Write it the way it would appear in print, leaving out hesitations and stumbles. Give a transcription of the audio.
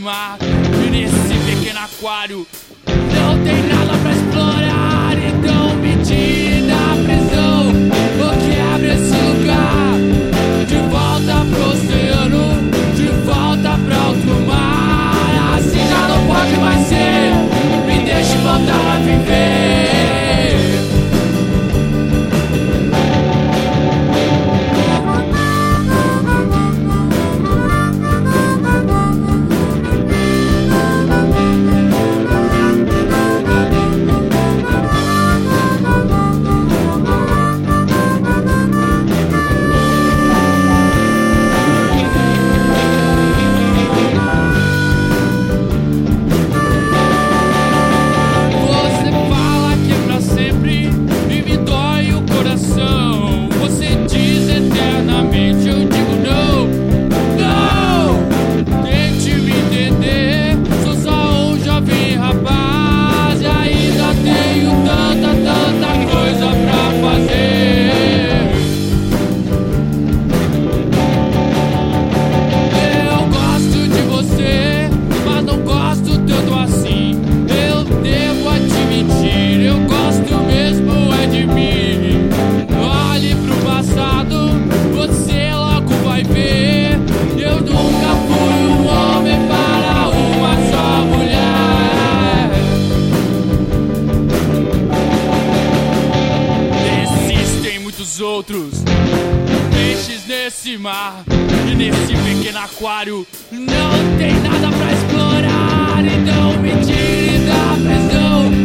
mar e nesse pequeno aquário não tem nada pra explorar. Então me tire da prisão, ou quebre esse lugar. De volta pro oceano, de volta pra outro mar. Assim já não pode mais ser, me deixe voltar a viver. Outros peixes nesse mar e nesse pequeno aquário não tem nada pra explorar. Então me tire da prisão,